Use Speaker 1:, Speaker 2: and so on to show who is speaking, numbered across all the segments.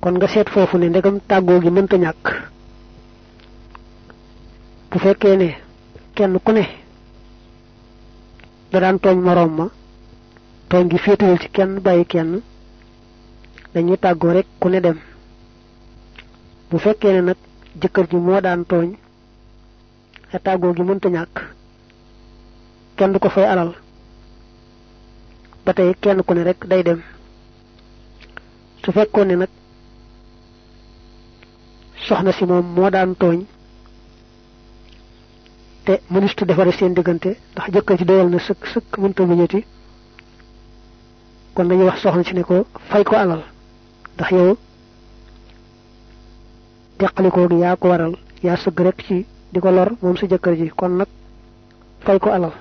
Speaker 1: kon nga seet foofu ne ndegam tàggoo gi mënta ñàkk bu fekkee ne kenn ku ne da daan tooñ moroom ma tooñ gi féetewul ci kenn bàyyi kenn dañuy tàggoo rek ku ne dem bu fekkee ne nag jëkkër ji moo daan tooñ te tàggoo gi mënta ñàkk kenn du ko fay alal ba tey kenn ku ne rek day dem su fekkoon ne nag soxna si moom moo daan tooñ te mënistu defare seen diggante ndax jëkkër ji doyal na sëkk mënta muñati kon dañuy wax soxna si ne ko fay ko alal ndax yow teqalikoo gi yaa ko waral yaa sëgg rek ci di ko lor moom sa jëkkër ji kon nag fay ko alal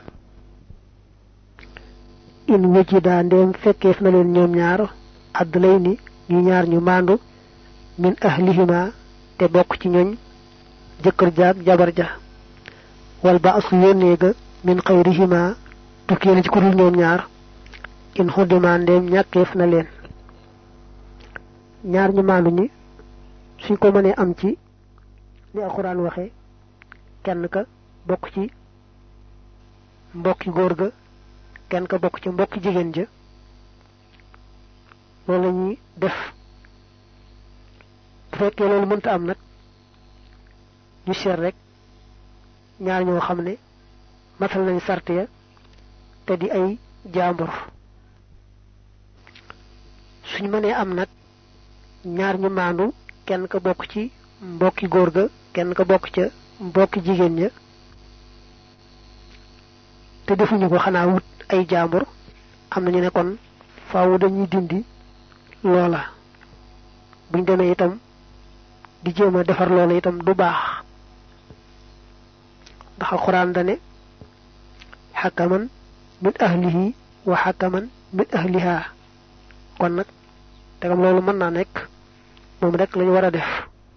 Speaker 1: in wujida ndéem fekkeef na leen ñoom ñaar addlay ni ñu ñaar ñu maandu min ahlihima te bokk ci ñooñ jëkkër jaag jabar ja wal ba asu yónnee ga min xayrihima tukkee na ci kudul ñoom ñaar in xuddima ndéem ñàkkeef na leen ñaar ñu maandu ñi suñ ko mënee am ci ni alxuraan waxe kenn ka bokk ci mbokki góor ga kenn ka bokk ci mbokki jigéen ja loolu lañuy def bu fekkee loolu mënta am nag ñu seet rek ñaar ñoo xam ne matal nañ sart ya te di ay jaambur suñ mënee am nag ñaar ñu maandu kenn ka bokk ci mbokki góor ga kenn ka bokk ca mbokki jigéen ña te defuñu ko xanaa wut ay jaambur am nañu ne kon faawu dañuy dindi loola buñ demee itam di jéem a defar loola itam du baax ndax alxuraan dane xakaman min ahlihi wa xakaman min ahliha kon nag tegam loolu mën naa nekk moom rek lañu war a def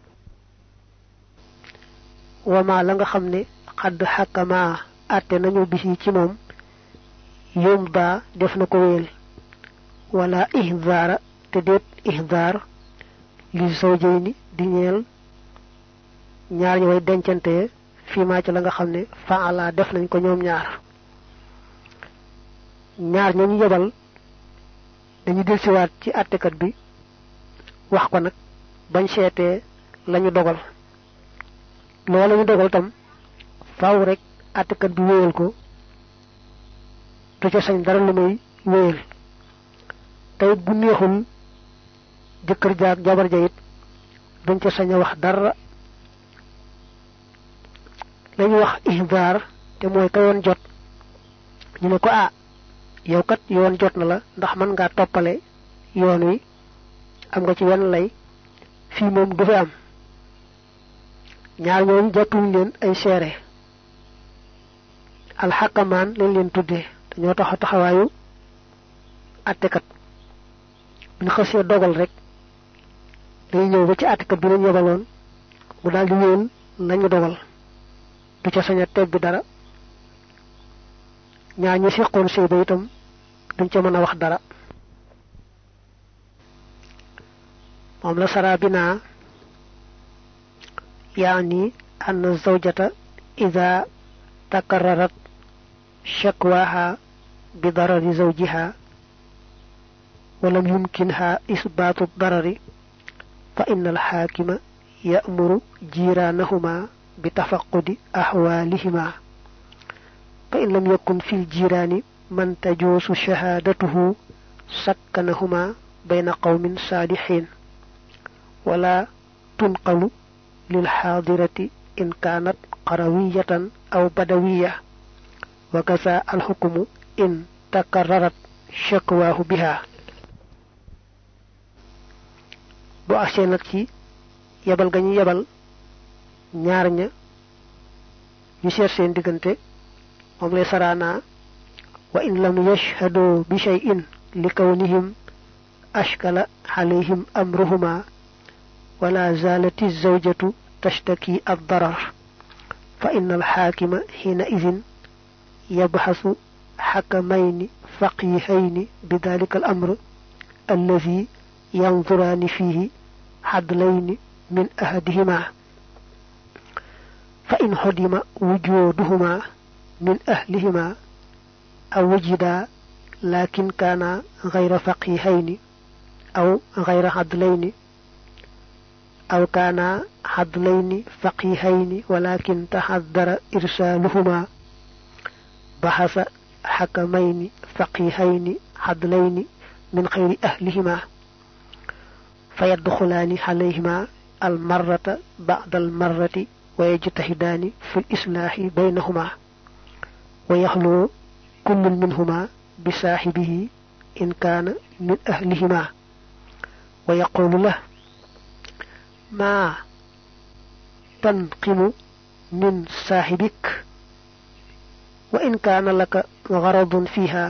Speaker 1: wama la nga xam ne xadd xakama àtte nañu bisi ci moom yom daa def na ko wéel wala ihdaara te déet ihdaar li zawjayni di ñeel ñaar ñu way dencante fii maa ci la nga xam ne faala def nañ ko ñoom ñaar ñooñu yebal dañu delsiwaat ci àttekat bi wax ko nag bañ seetee lañu dogal loola ñu dogal tam faaw rek àttekat bi wéyal ko du ca sañ dara lu may wéyal tey bu neexul jëkkër jaag jabar ja it duñ ca sañ a wax dara lañu wax ihdaar te mooy ka yoon jot ñu ne ko yow kat yoon jot na la ndax mën ngaa toppale yoon wi am nga ci wenn lay fii moom du fi am ñaar ñooñu jàppuñ leen ay seere alxakamaan lañ leen tuddee dañoo taxawaayu àttekat bu ñu xasee dogal rek day ñëw ba ci àttekat bi lañ yebaloon mu daal di wéyal lañu dogal du ca sañ a teb bi dara ñaar ñi seqoon sëy ba itam duñ ca mën a wax dara moom la sara bi naa yaani anna zawjata ida takarrarat shakwaha bi darari zawjiha walam yumkinha isbaatu darari fa inna alxaakima ya'muru jiiraanahuma bi tafaqudi ahwaalihima fa in lam yakun fi ljiraani man tajuusu shahaadatuhu sakkanahuma bayna qawmin saalixiin wala tunqalu lilxaadirati in kaanat qarawiyatan aw badawiya wa kaza alxukmu in takarrarat shakwaahu biha bu agsee nag ci yebal ga ñu yebal ñaar ña ñu seet seen diggante moom lay saraana wa in lam yashhadu bi shay'in li kawnihim ashkala alayhim amruhuma wala zalati zawjatu tashtaki ad-darar fa inna al-hakima hina idhin yabhasu hakamayni faqihayni bidhalika al-amr alladhi yanzurani fihi حدلين من أحدهما فإن حدم وجودهما من أهلهما أو وجدا لكن كان غير فقيهين أو غير عدلين أو كان عدلين فقيهين ولكن تحذر إرسالهما بحث حكمين فقيهين عدلين من غير أهلهما فيدخلان عليهما المرة بعد المرة ويجتهدان في الإصلاح بينهما ويخلو كل منهما بصاحبه إن كان من أهلهما ويقول له ما تنقم من صاحبك وإن كان لك غرض فيها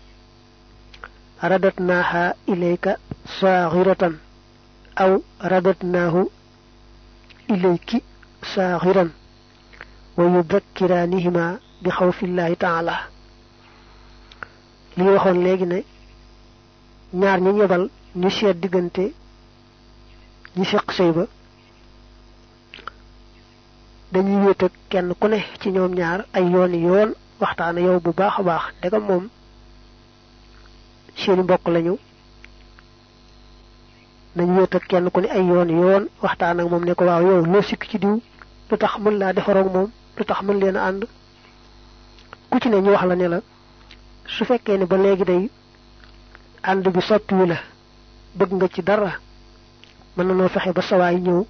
Speaker 1: رددناها إليك صاغرة أو رددناه إليك صاغرا ويذكرانهما بخوف الله تعالى li waxon legi ne ñaar ñi ñebal ñu seet digënté ñi seq sey ba dañuy wéet ak kenn ku ne ci ñoom ñaar ay yoon waxtaan yow bu baaxa baax daga moom seeni mbokk lañu nañu wéet ak kenn ku ne ay yoon waxtaan ak moom ne ko waaw yow lo sik ci diw lu tax mën la defarok moom lu tax mën leen and ku ci ne ñu wax la ne la su fekkee ne ba léegi day ànd bi soppiwu la bëgg nga ci dara mën na noo fexe ba sawaay ñëw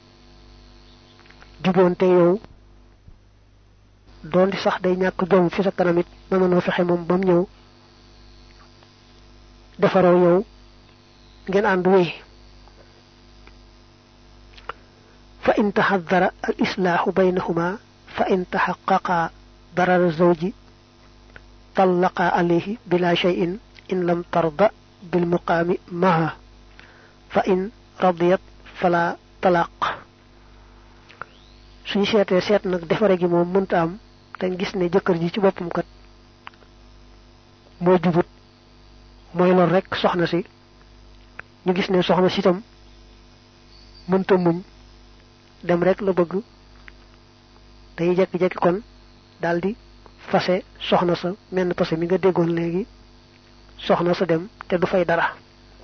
Speaker 1: juboonte yow doon di sax day ñàkk jom fi sa kanamit mën na noo fexe moom bam ñëw defaroo yow ngeen ànd wéy fa in taxaddara al islaahu baynahuma fa in taxaqaqa darar zawji طلقا عليه بلا شيء إن لم ترضى بالمقام معه فإن رضيت فلا طلاق suñu sété sét nak défaré gi mom mënta am dañ gis né jëkër ji ci bopum kat mo jubut moy lor rek soxna si ñu gis né soxna si tam mënta muñ dem rek la bëgg day jekki jekki kon daldi fasé soxna sa menn passé mi nga déggoon légui soxna sa dem té du fay dara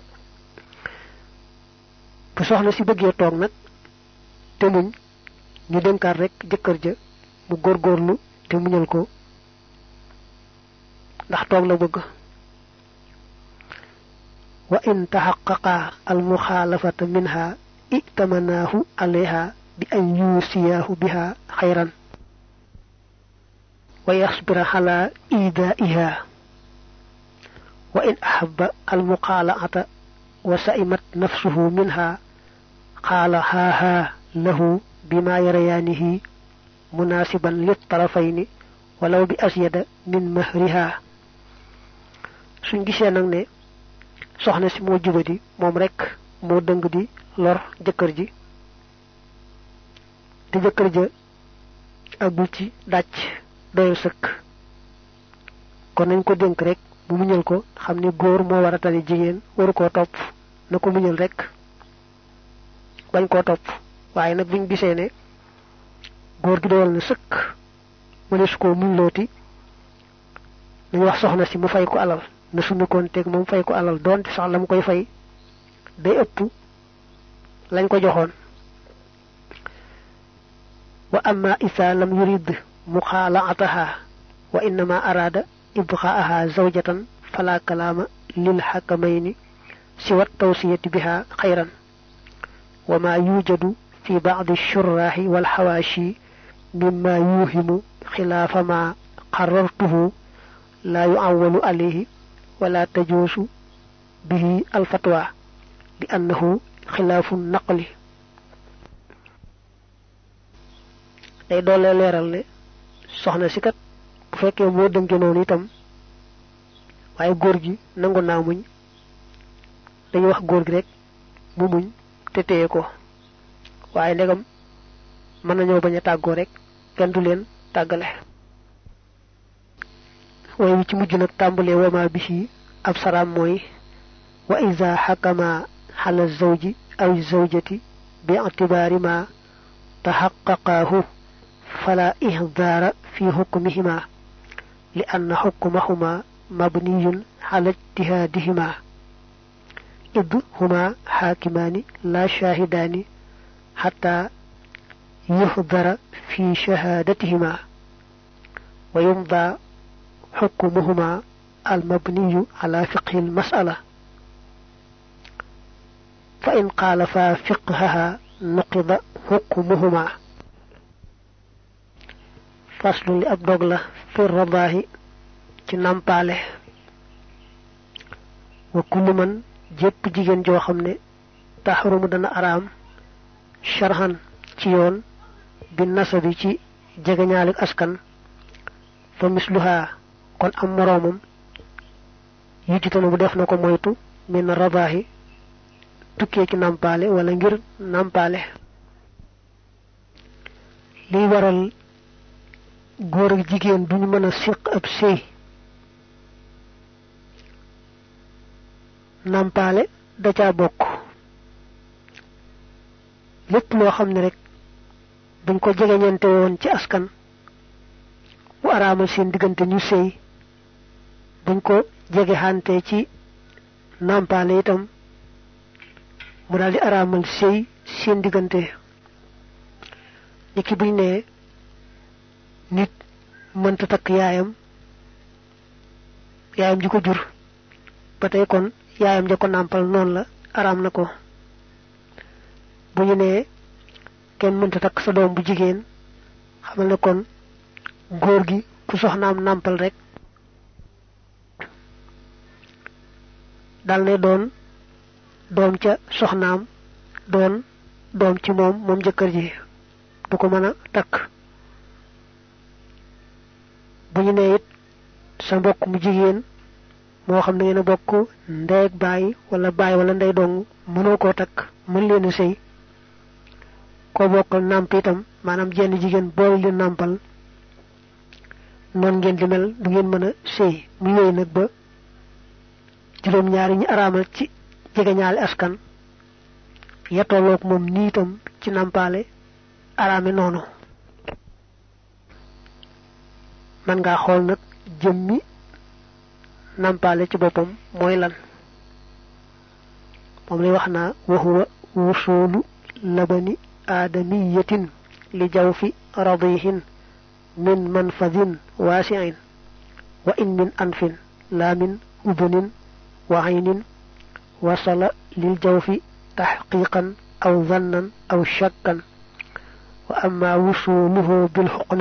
Speaker 1: bu soxna si bëggé tok nak té muñ ñu dénkar rek jëkkër ja mu gorgorlu té muñal ko ndax tok la bëgg wa in tahaqqaqa al mukhalafata minha itamanahu alayha bi an yusiyahu biha khayran ويصبر على إيذائها وإن أحب المقالعة وسئمت نفسه منها قال ها له بما يريانه مناسبا للطرفين ولو بأزيد من مهرها suñ gisé nak né soxna ci mo jubadi mom rek mo dëng di lor jëkër ji te jëkër ja agul ci dacc doy sëkk kon nañ ko denk rek bu muñal ko xamni goor mo wara tali jigen waru ko top nako muñal rek bañ ko top waye nak buñ gisé né goor gi doyal na sëkk mënes ko muñ loti ñu wax soxna si mu fay ko alal na suñu konté mom fay ko alal donte sax lam koy fay day ëpp lañ ko joxoon wa amma isa lam yurid مخالعتها وإنما أراد إبقاءها زوجة فلا كلام للحكمين سوى التوصية بها خيرا وما يوجد في بعض الشراح والحواشي مما يوهم خلاف ما قررته لا يعول عليه ولا تجوز به الفتوى لأنه خلاف النقل day dolé léral né soxna ci kat bu féké mo dënké non itam waye góor gi nangu na muñ dañu wax góor gi rek mu muñ té téyé ko waye ndegam man nañu baña taggo rek kenn du len tagalé way wi ci mujj nak tambalé wama bihi ab saram moy wa iza hakama على الزوج أو الزوجة باعتبار ما تحققاه فلا إهدار في حكمهما لأن حكمهما مبني على اجتهادهما إذ هما حاكمان لا شاهدان حتى يهدر في شهادتهما ويمضى حكمهما المبني على فقه المسألة فإن خالفا فقهها نقض حكمهما فصل لأبدغلة في الرضاه كنامباله وكل من جيب جيجن جو خمني تحرم دنا أرام شرحا تيون بالنسبة تي جيغنيالك أسكن فمثلها كون أم مرومم يجتنو بدف نكو مويتو من الرضاه tukkee ci nampalé wala ngir nampalé li waral goor ak jigéen duñu mëna séq ab sëy nampalé da ca bokk lépp loo xam ne rek buñ ko jegeñante woon ci askan bu araamal seen diggante ñu sëy buñ ko jege xante ci nampalé itam mu daldi araamal sëy seen diggante niki buñ ne nit mënta takk yaayam ji ko jur ba tey kon yaayam ja ko nampal noonu la araam na ko bu ñu ne kenn mënta takk sa doom bu jigéen xamal ne kon góor gi ku soxnaam nampal rek dal ne doon doom ca soxnaam doon doom ci moom jëkkër ji du ko mën a takk bu ñu nee it sa mbokk mu jigéen moo xam ne ngeen a bokk ndey ak baay wala ndey dong mënoo koo takk mën leen a sëy koo bokkal nàmp itam maanaam jenn jigéen boole leen nàmpal noon ngeen di mel du ngeen mën a sëy mu yooyu nag ba juróom ñaari ñi araamal ci jegeñaale askan ya tolloog moom nii itam ci nampale araame noonu man ngaa xool nag jëmmi nampale ci boppam mooy lan moom lay wax naa wa huwa wusulu labani aadamiyatin li jawfi radihin min manfadin waasi'in wa in min anfin la min udunin wa aynin وصل للجوف تحقيقا أو ظنا أو شكا وأما وصوله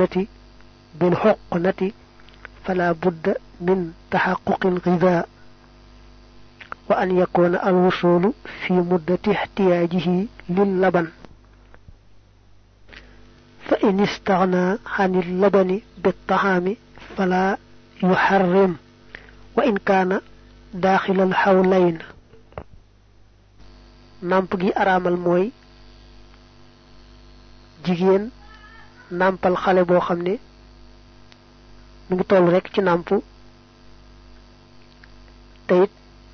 Speaker 1: بالحقنة فلا بد من تحقق الغذاء وأن يكون الوصول في مدة احتياجه للبن فإن استغنى عن اللبن بالطعام فلا يحرم وإن كان داخل الحولين namp gi araamal mooy jigéen nampal xale boo xam ne mu ngi toll rek ci namp te it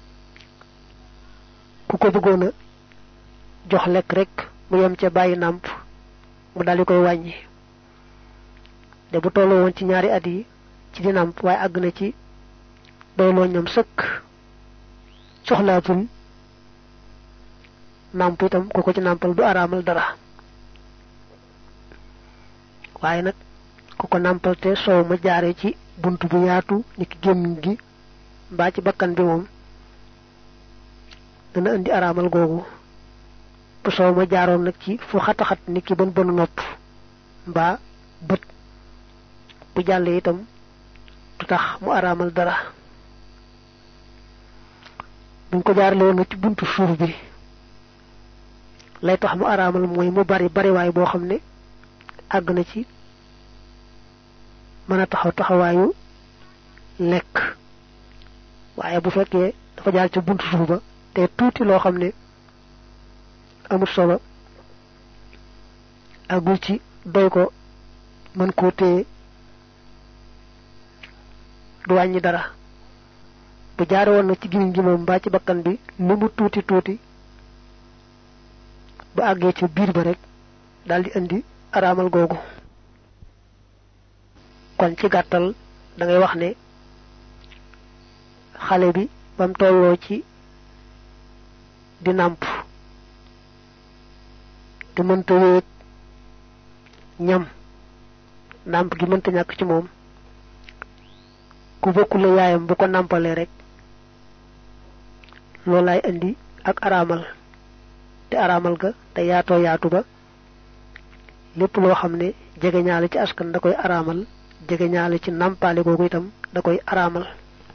Speaker 1: ku ko bëggoon a jox lekk rek mu yem ca bàyyi namp mu daldi koy wàññi de bu tolloo woon ci ñaari at yi ci di namp waaye àgg na ci doyloo ñam sëkk soxlaatul namp itam ku ko ci nampal du araamal dara waaye nag ku ko nampal te soow ma jaare ci buntu bu yaatu niki gémmiñ gi mbaa ci bakkan bi moom dana indi araamal googu bu soow ma jaaroon nag ci fu xataxat niki bon nopp mbaa bët bu jàllee itam du tax mu araamal dara buñ ko jaarale woon nag ci buntu suuf bi lay tax mu araamal mooy mu bari waay boo xam ne àgg na ci mën a taxawaayu lekk waaye bu fekkee dafa jaar ca buntu suuf ba te tuuti loo xam ne amul solo àggul ci doy ko mën koo téye du wàññi dara bu jaare woon na ci gimiñ gi moom mbaa ci bakkan bi lu mu tuuti bu àggee ci biir ba rek daldi indi araamal googu. kon ci gàttal da ngay wax ne xale bi bam tolloo ci di nàmp te mënta wéet ñam nàmp gi mënta ñàkk ci moom ku bokkul yaayam bu ko nàmpalee rek loolaay indi ak araamal te araamal ga te yaatoo yaatu ba lépp loo xam ne jege ñaale ci askan da koy araamal jege ñaale ci nàmpaale googu itam da koy araamal.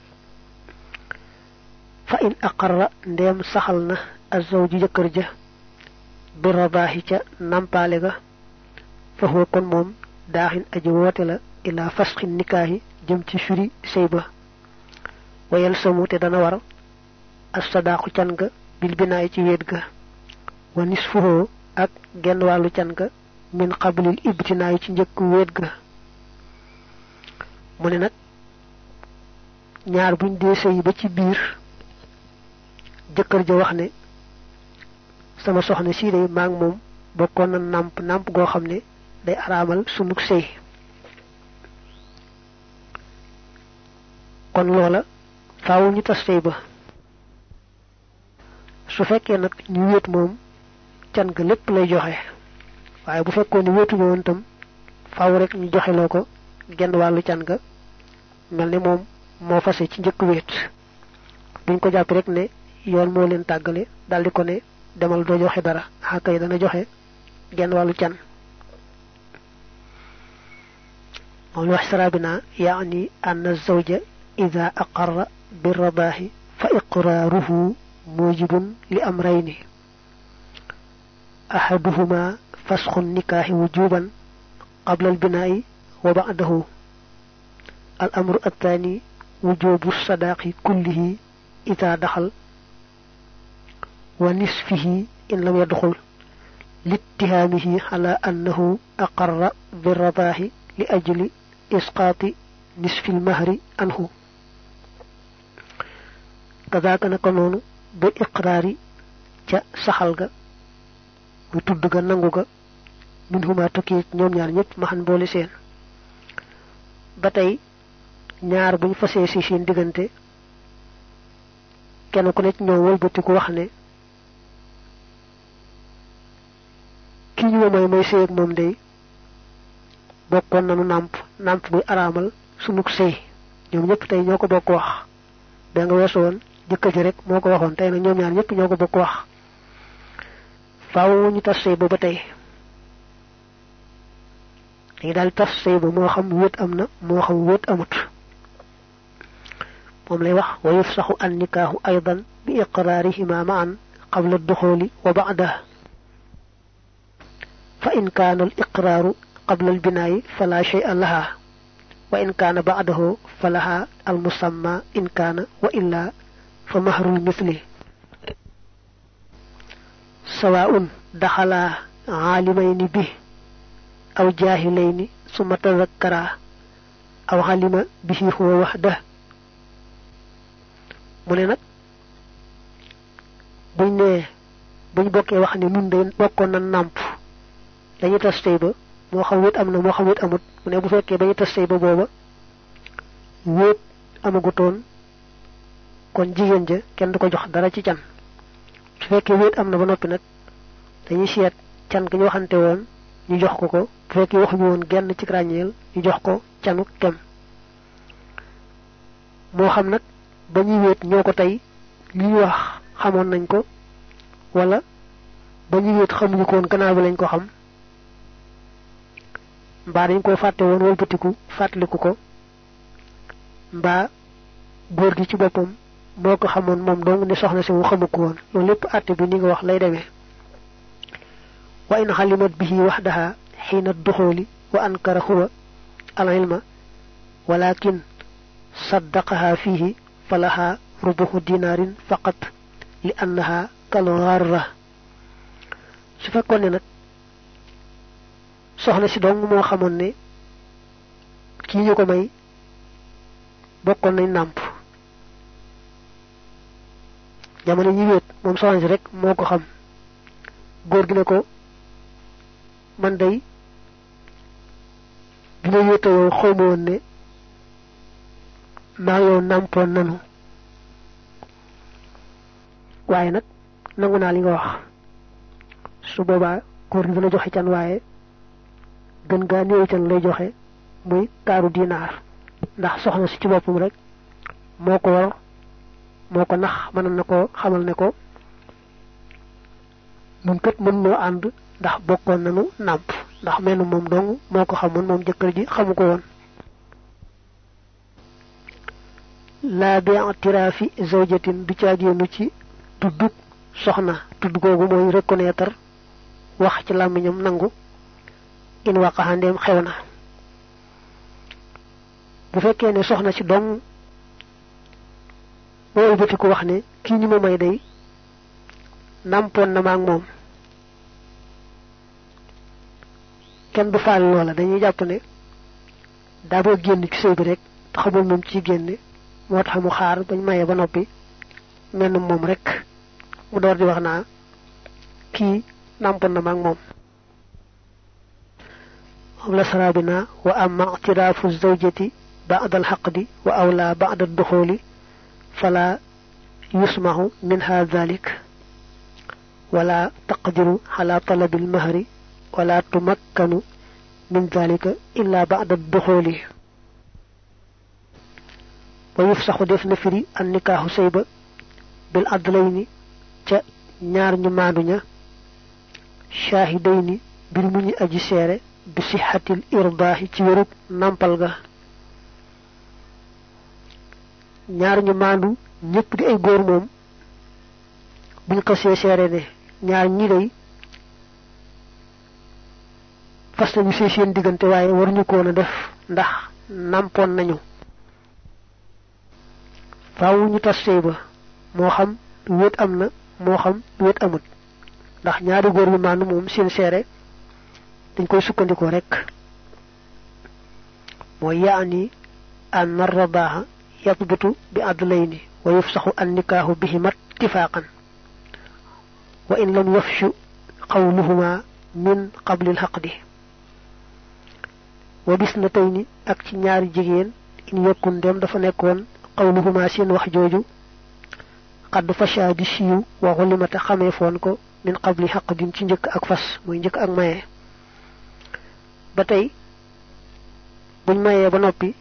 Speaker 1: fa in aqarra ndeem saxal na azawju jëkkër ja bi radaahi ca nàmpaale ga fa huwa kon moom daaxin aji woote la ila fasxi nikaahi jëm ci firi sëy ba wayal samu te dana war as-sadaqu can ga bil binaay ci wéet ga wa nisfuhu ak genn wàllu can ga min qablil ibtinaay ci njëkk wéet ga. mu ne nag ñaar buñ dee sëy ba ci biir jëkkër ja wax ne sama soxna sii day maag moom bokkoon na nàmp goo xam ne day araamal sunug sëy kon loola faaw ñu tas sëy ba. su fekkee nag ñu wéet moom can ga lépp lay joxe waaye bu fekkoon ne wéetuñu woon tam faaw rek ñu joxe loo ko genn wàllu can ga mel ni moom moo fase ci njëkk wéet duñ ko jàpp rek ne yoon moo leen tàggale daldi ko ne demal doo joxe dara xàkkay dana joxe genn wàllu can. moom lu wax sarabina yaani anna zawja ida aqarra bi radaahi fa iqraaruhu mujibun li amrayni ahaduhuma fasxu nikaahi wujuban qabla albinaa'i wa ba'dahu al amru athani wujubu sadaqi kullihi ida daxal wa nisfihi in lam yadxul littihaamihi ala annahu aqarra bi radaahi li ajli isqaati nisfi almahri anhu kadaaka naka noonu bil iqraari ca saxal ga muy tudd ga nangu ga min huma tukki ñoom ñaar ñëpp maxan boole seen. ba tey ñaar buñ fasee ci seen diggante kenn ku ne ci ñoom wëlbatiku wax ne ki ñu may sëy ak moom day bokkoon nanu nàmp buy araamal sunug sëy ñoom ñëpp tey ñoo ko bokk wax da nga weesu woon jëkkër ji rek moo ko waxoon tey nag ñoom ñaar ñëpp ñoo ko bokk wax faaw ñu tas sëy ba ba tey dañu daal tas sëy ba moo xam wéet am na moo xam wéet amut. moom lay wax wa yufsaxu an nikaahu aydan bi iqraarihima ma'an qabla ad-duxuli wa ba'dahu fa in kaana al iqraaru qabla al binaa'i fala shay'a laha wa in kaana ba'dahu falaha al musamma in kaana wa illa fa mahrul mithli sawaa'un daxalaa aalimayni bi aw jaahilayni summa tadhakkara aw xalima bihi huwa wahda. mu ne nag buñ bokkee wax ne nun de bokkoon na nàmp dañuy tas sëy ba moo xam wéet am na moo xam wéet amut mu ne bu fekkee ba ñu tas sëy ba booba wéet amagutoon kon jigéen ja kenn du ko jox dara ci can. su fekkee wéet am na ba noppi nag dañuy seet can gi ñu waxante woon ñu jox ko bu fekkee waxuñu woon genn ci ràññeel ñu jox ko canu kem. moo xam nag ba ñuy wéet ñoo ko tey li ñu wax xamoon nañ ko wala ba ñuy wéet xamuñu ko woon gannaaw bi lañ ko xam mbaa dañ ko fàtte woon wëlbatiku fàttaliku ko mbaa góor gi ci boppam moo ko xamoon moom dong ne soxna si mu xamu ko woon loolu lépp àtte bi ni nga wax lay demee. wa in xalimat bihi waxdaha xiina duxooli wa ankara huwa al ilma walakin saddaqaha fihi falaha rubuhu dinaarin faqat li annaha kal gharra. su fekkoon ne nag soxna si dong moo xamoon ne kii ñu ko may bokkoon nañ nàmp jamono ñi wéet moom soxna si rek moo ko xam góor gi ne ko man day bi ma yéete yow xawma woon ne maa yow nàmpoon nanu waaye nag nangu naa li nga wax su boobaa góor gi dana joxe can waaye gën gaa néew can lay joxe muy kaaru dinaar ndax soxna si ci boppam rek moo ko war moo ko nax mënoon na ko xamal ne ko nun kat mën noo ànd ndax bokkoon nanu nàmp ndax menn moom dong moo ko xamoon moom jëkkër ji xamu ko woon laa bi i'tiraafi zawjatin du caagéenu ci tuddug soxna tudd googu mooy reconnaître wax ci làmmiñam nangu in waqaxa ndeem xew na bu fekkee ne soxna si dong moo bëti ko wax ne kii ñu ma may day nàmpoon na ma ak moom kenn du faal loola dañuy jàpp ne daa boo génn ci sëy bi rek xamul moom ci génne moo tax mu xaar bañ maye ba noppi menn moom rek mu door di wax naa kii nàmpoon na ma ak moom moom la saraabi naa wa amma i'tiraafu zawjati ba'da al-haqdi wa awla ba'da ad-dukhuli fala yusmahu minha dhalik wala taqdiru ala talabi al-mahri wala tumakkanu min dhalika illa ba'da ad-dukhuli wa yufsaxu def na firi an nikaahu sayba bil adlayni ca ñaar ñu maandu ña shaahidayni bir mu ñu aji seere bi sixatil irdaahi ci wérug nàmpal ga ñaar ñu maandu ñépp di ay góor moom buñ xasee seere ne ñaar ñi day fas nañu sëy seen diggante waaye waruñu ko woon a def ndax nàmpoon nañu faaw ñu tas sëy ba moo xam wéet am na moo xam wéet amut ndax ñaari góor yu maandu moom seen seere dañ koy sukkandikoo rek mooy yaani an ar-radaaha yatbutu bi adlayni wa yufsaxu an nikaahu bihima ittifaaqan wa in lam yafshu qawluhuma min qabli al-haqdi wa bisnatayni ak ci ñaari jigéen in yakun dem dafa nekkoon qawluhuma seen wax jooju qad fasha di siiw wa xulimata xamee foon ko min qabli haqdin ci njëkk ak fas muy njëkk ak maye ba tey buñ mayee ba noppi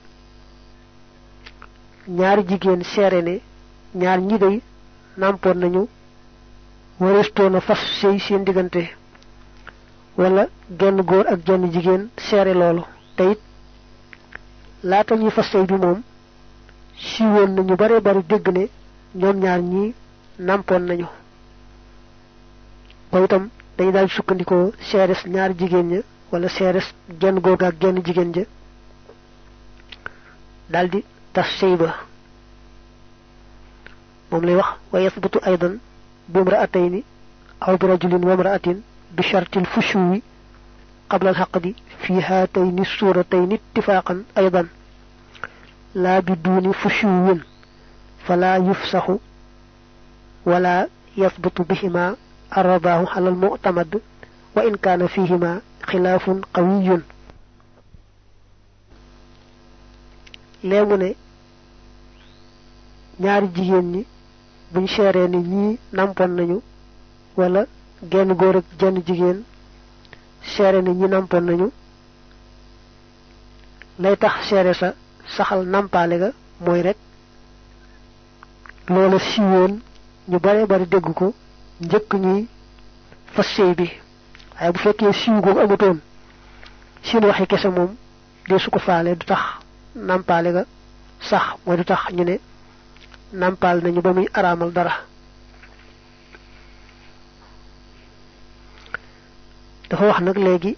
Speaker 1: ñaari jigéen seere ne ñaar ñi day nàmpoon nañu warestoon a fas sëy seen diggante wala genn góor ak genn jigéen seere loolu te it laata ñuy fas sëy bi moom siiwoon nañu bare bari dégg ne ñoom ñaar ñi nàmpoon nañu ko itam dañu daal sukkandikoo seeres ñaari jigéen ña wala seeres genn góor ak genn jigéen ja daldi tas sëy ba moom lay wax wa yasbutu aydan bi imra'atayni aw bi rajulin wa imra'atin bi shartil fushuwi qabla al-haqdi fi haatayni suuratayni ittifaaqan aydan laa bi duuni fushuwin fala yufsaxu wala yasbutu bihima ar-radaahu ala al-mu'tamad wa in kaana fihima xilaafun qawiyun léemu ne ñaari jigéen ñi buñ seeree ni ñii nàmpoon nañu wala genn góor ak jenn jigéen seere ni ñi nàmpoon nañu lay tax seere sa saxal nàmpaale ga mooy rek loola siiwoon ñu bare bari dégg ko njëkk ñuy fas sëy bi waaye bu fekkee siiw googu amutoon seen waxi kese moom dee su ko faale du tax nàmpaale ga sax mooy du tax ñu ne nàmpaal nañu ba muy araamal dara dafa wax nag léegi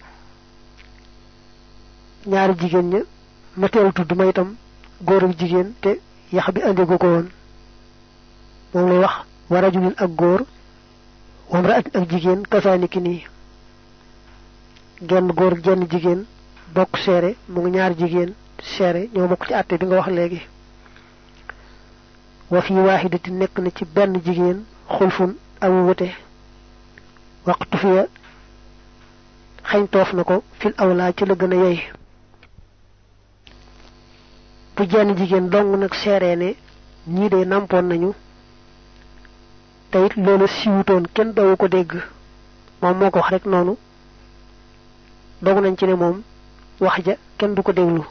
Speaker 1: ñaari jigéen ña ma teel tudd ma itam góor ak jigéen te yax bi andi gu ko woon moom lay wax wa rajulin ak góor wa mra'atin ak jigéen kasaaniki nii genn góor genn jigéen bokk seere mu ngi ñaari jigéen seere ñoo bokk ci àtte bi nga wax léegi wa fi waaxidatin nekk na ci benn jigéen xulfun aw wute waqtu fiya xañ toof na ko fil awlaa ci la gën a yey bu jenn jigéen dong nag seeree ne ñii de nampoon nañu te it loolu siwutoon kenn dawu ko dégg moom moo ko wax rek noonu dogu nañ ci ne moom wax ja kenn du ko déglu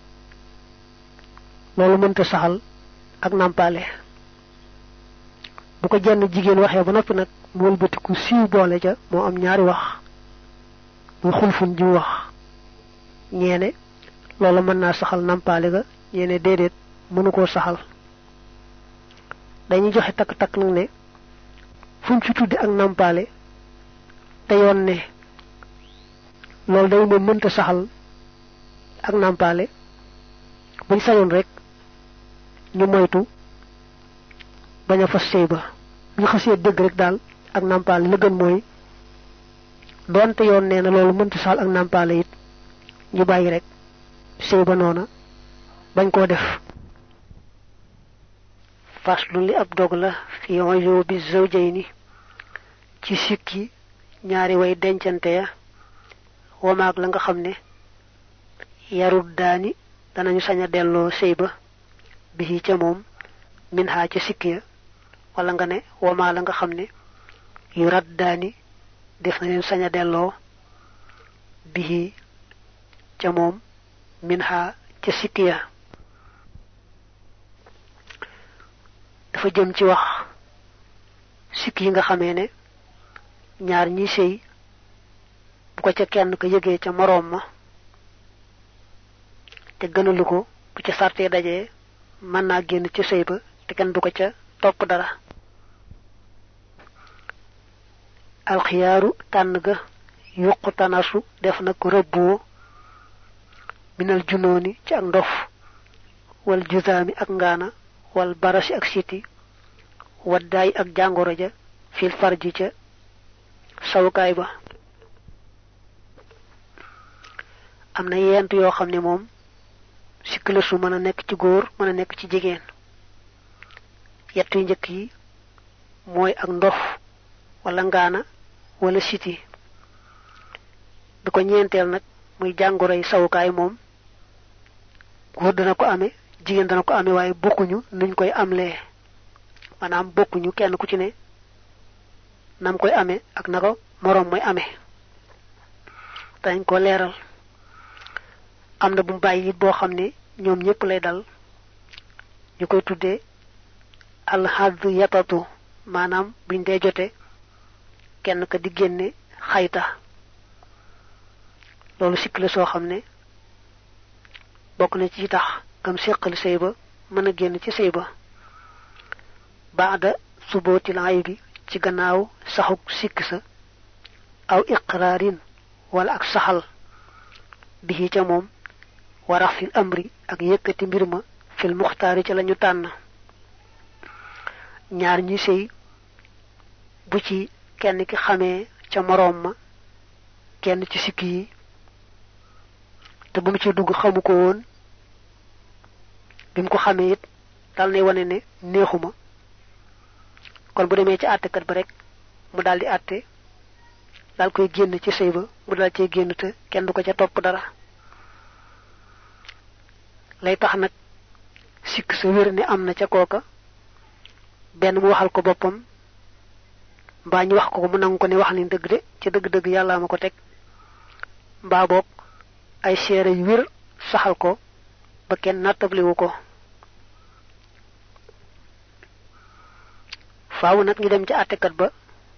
Speaker 1: loolu mënta saxal ak nampaale bu ko jenn jigéen waxee ba noppi nag mu wëlbatiku siiw boole ca moo am ñaari wax muy xulfun ji wax ñeene loolu mën naa saxal nampaale ga ñeene déedéet mënu koo saxal dañuy joxe takk-takk nag ne fuñ ci tuddi ak nampaale te yoon ne loolu day moom mënta saxal ak nampaale buñ sañoon rek ñu moytu bañ a fas sëy ba ñu xasee dëgg rek daal ak nampaale la gën mooy doonte yoon nee na loolu mënta saxal ak nampaale it ñu bàyyi rek sëy ba noona bañ koo def faslu li ab dog la fi yo bi zawjayni ci sikki ñaari way dencante ya wamaag la nga xam ne yarut daani danañu sañ a delloo sëy ba bi ca moom min ha ca sikki ya wala nga ne wamaa la nga xam ne yu rat daani def na leen sañ a delloo bi ca moom min ha ca sikki ya dafa jëm ci wax sikki yi nga xamee ne ñaar ñi sëy bu ko ca kenn ko yëgee ca moroom ma te gënalu ko bu ca sartee dajee mën naa génn ci sëy ba te kenn du ko ca topp dara alxiyaaru tànn ga yuqu tanasu def na ko rëbboo minal junooni ci ak ndof wal juzaami ak ngaana wal barasi ak siti waddaay ak jàngoro ja fil farji ca sawukaay ba am na yent yoo xam ne moom sikk la su mën a nekk ci góor mën a nekk ci jigéen yett yu njëkk yi mooy ak ndof wala ngaana wala siti bi ko ñeenteel nag muy jàngoroy sawukaay moom góor dana ko amee jigéen dana ko amee waaye bokkuñu nuñ koy amlee maanaam bokkuñu kenn ku ci ne nam koy amee ak na ko moroom mooy amee dañ ko leeral am na bu mu bàyyi it boo xam ne ñoom ñëpp lay dal ñu koy tuddee alxadu yatatu maanaam buñ dee jote kenn ka di génne xayta loolu sikk la soo xam ne bokk na ci tax kam séqal sëy ba mën a génn ci sëy ba baada subootil aybi ci gannaaw saxuk sikk sa aw iqraarin wala ak saxal bi ca moom warax fil amri ak yëkkati mbir ma fil muxtaari ca lañu tànn ñaar ñi sëy bu ci kenn ki xamee ca moroom ma kenn ci sikk yi te bu mu ci dugg xamu ko woon bi mu ko xamee it dal nay wane ne neexuma kon bu demee ci àttekat ba rek mu daldi àtte dal koy génn ci sëy ba mu dal cee génn te kenn du ko ca topp dara lay tax nag sikk sa wér ne am na ca kooka benn mu waxal ko boppam mbaa ñu wax ko mu nangu ko ne wax ni dëgg de ci dëgg-dëgg yàlla ma ko teg mbaa boog ay seere yu wér saxal ko ba kenn nattabliwu ko faaw nag ñu dem ci àttekat ba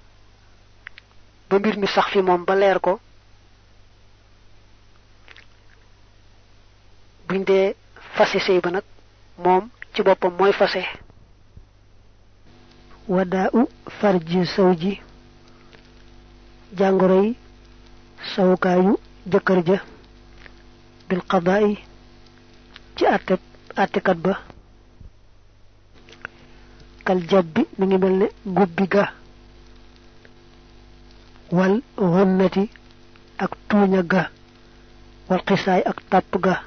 Speaker 1: mbir mi sax fi moom ba leer ko buñ dee fase sëy ba nag moom ci boppam mooy fase wadaa u farji sawji jàngoroy sawukaayu jëkkër ja bil qadaa'i ci àttekat ba kal jabbi mi ngi mel ne gubbi ga wal xunnati ak tuuña ga wal xisaay ak tàpp ga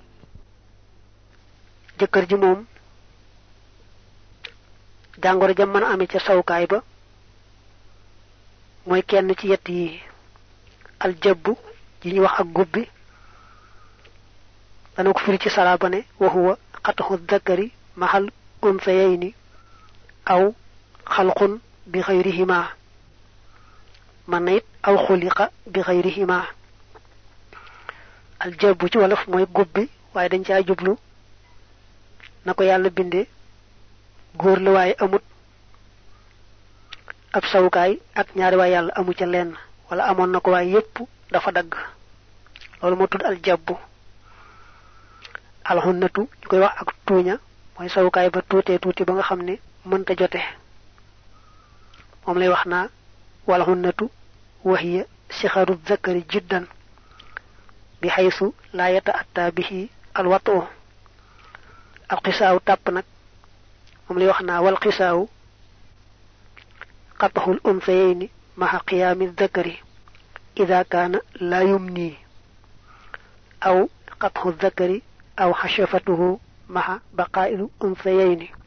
Speaker 1: jëkkër ji moom jàngoro ja mën a amee ca sawukaay ba moy kenn ci yett yi al jabbu yi ñu wax ak gubbi dana ko firi ci salaba ne wa huwa qathu dhakari mahal unsayni aw khalqun bi ghayrihima manit aw khuliqa bi ghayrihima al jabbu ci wolof moy gubbi waye dañ ca jublu nako yalla bindé goor la waye amut ab sawukaay ak ñaari waay yalla amu ca lenn wala amon nako waye yépp dafa dag lolu mo tud al jabbu al hunnatu koy wax ak tuña moy sawukaay ba tuté tuti ba nga xamné mën ta joté mom lay wax na wal hunnatu wa hiya sikharu dhakari jiddan بحيث لا يتأتى به الوطء القساء تاب نك موم لي واخنا والقساء قطع الانثيين مع قيام الذكر اذا كان لا يمني او قطع الذكر او حشفته مع بقاء الانثيين